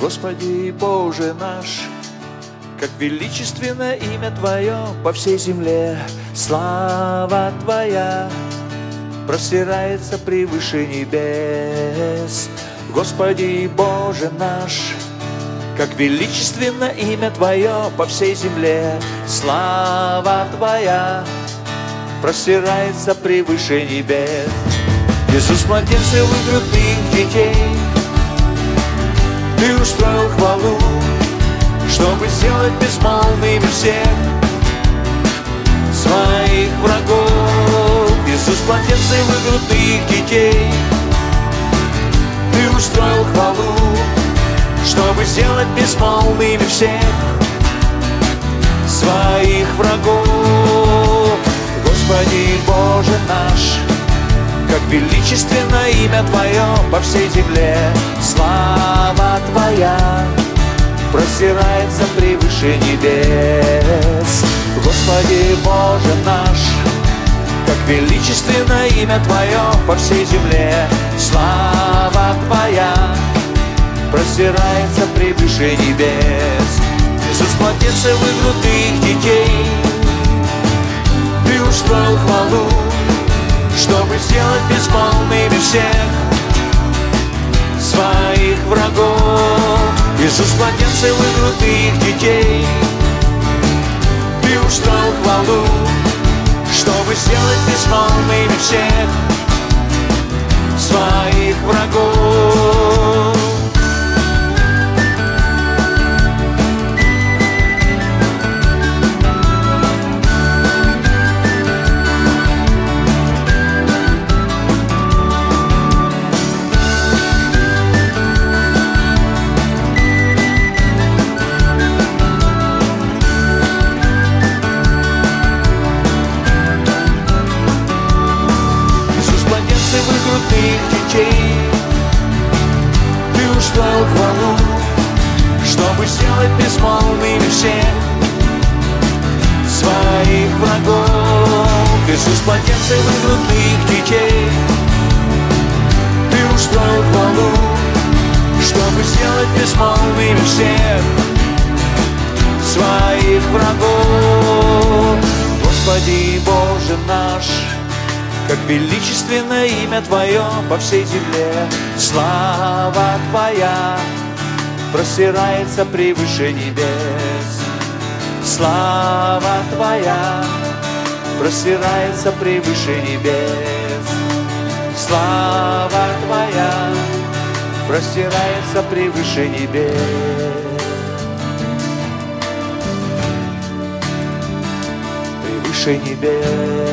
Господи Боже наш, как величественно имя Твое по всей земле. Слава Твоя простирается превыше небес. Господи Боже наш, как величественно имя Твое по всей земле. Слава Твоя простирается превыше небес. Иисус, младенцев и грудных детей, Ты устроил хвалу, чтобы сделать безмолвными всех своих врагов. Иисус, младенцев и грудных детей, Ты устроил хвалу, чтобы сделать безмолвными всех своих врагов. Господи Боже наш, как величественно имя Твое по всей земле. Слава Твоя простирается превыше небес. Господи Боже наш, как величественно имя Твое по всей земле. Слава Твоя простирается превыше небес. Иисус, младенцев и грудных детей, Ты устроил хвалу, чтобы сделать безмолвными всех своих врагов. Иисус, младенцев и грудных детей, Ты устроил хвалу, чтобы сделать безмолвными всех своих врагов. Ты устроил хвалу, чтобы сделать безмолвными всех своих врагов. Иисус, младенцев и грудных детей, Ты устроил хвалу, чтобы сделать безмолвными всех своих врагов. Господи Боже наш, как величественно имя Твое по всей земле. Слава Твоя простирается превыше небес. Слава Твоя простирается превыше небес. Слава Твоя простирается превыше небес. Превыше небес.